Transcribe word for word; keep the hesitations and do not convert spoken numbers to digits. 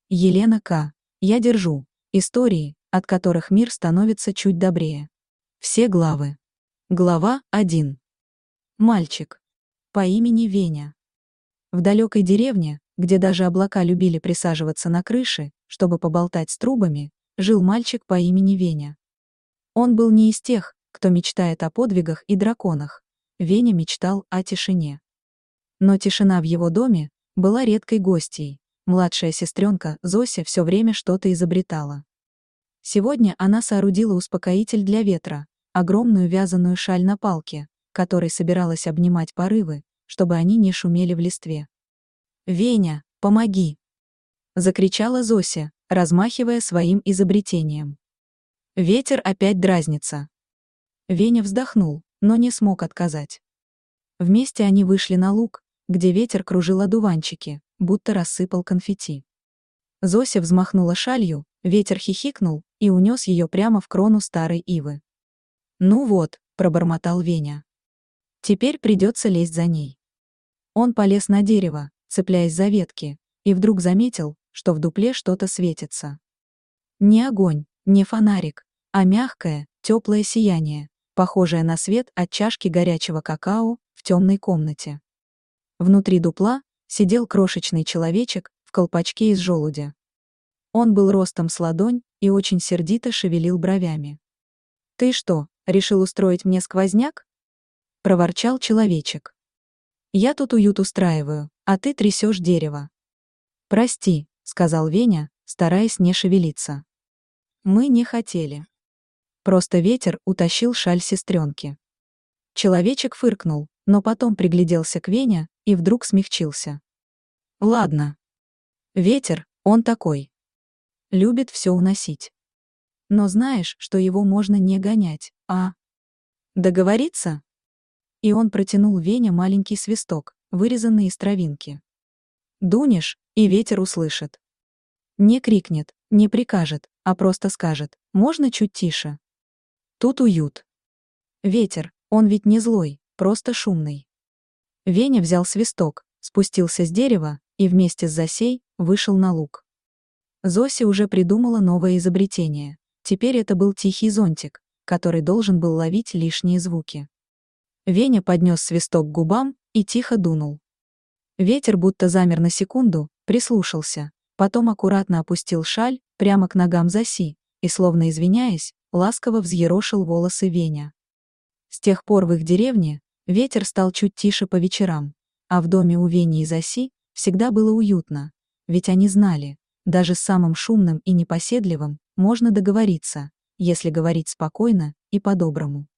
Елена К. Я держу. Истории, от которых мир становится чуть добрее. Все главы. Глава один. Мальчик. По имени Веня. В далекой деревне, где даже облака любили присаживаться на крыши, чтобы поболтать с трубами, жил мальчик по имени Веня. Он был не из тех, кто мечтает о подвигах и драконах. Веня мечтал о тишине. Но тишина в его доме была редкой гостьей. Младшая сестренка Зося все время что-то изобретала. Сегодня она соорудила успокоитель для ветра, огромную вязаную шаль на палке, которой собиралась обнимать порывы, чтобы они не шумели в листве. «Веня, помоги!» — закричала Зося, размахивая своим изобретением. Ветер опять дразнится. Веня вздохнул, но не смог отказать. Вместе они вышли на луг, где ветер кружил одуванчики, будто рассыпал конфетти. Зося взмахнула шалью, ветер хихикнул и унес ее прямо в крону старой ивы. «Ну вот», — пробормотал Веня. «Теперь придется лезть за ней». Он полез на дерево, цепляясь за ветки, и вдруг заметил, что в дупле что-то светится. Не огонь, не фонарик, а мягкое, теплое сияние, похожее на свет от чашки горячего какао в темной комнате. Внутри дупла сидел крошечный человечек в колпачке из желудя. Он был ростом с ладонь и очень сердито шевелил бровями. «Ты что, решил устроить мне сквозняк?» — проворчал человечек. «Я тут уют устраиваю, а ты трясешь дерево». «Прости», — сказал Веня, стараясь не шевелиться. «Мы не хотели. Просто ветер утащил шаль сестренки». Человечек фыркнул, но потом пригляделся к Вене и вдруг смягчился. «Ладно. Ветер, он такой. Любит все уносить. Но знаешь, что его можно не гонять, а... договориться?» И он протянул Вене маленький свисток, вырезанный из травинки. «Дунешь, и ветер услышит. Не крикнет, не прикажет, а просто скажет: можно чуть тише. Тут уют. Ветер, он ведь не злой, просто шумный». Веня взял свисток, спустился с дерева и вместе с Зосей вышел на луг. Зося уже придумала новое изобретение. Теперь это был тихий зонтик, который должен был ловить лишние звуки. Веня поднес свисток к губам и тихо дунул. Ветер будто замер на секунду, прислушался, потом аккуратно опустил шаль прямо к ногам Зоси и, словно извиняясь, ласково взъерошил волосы Веня. С тех пор в их деревне ветер стал чуть тише по вечерам, а в доме у Вени и Зоси всегда было уютно, ведь они знали, даже с самым шумным и непоседливым можно договориться, если говорить спокойно и по-доброму.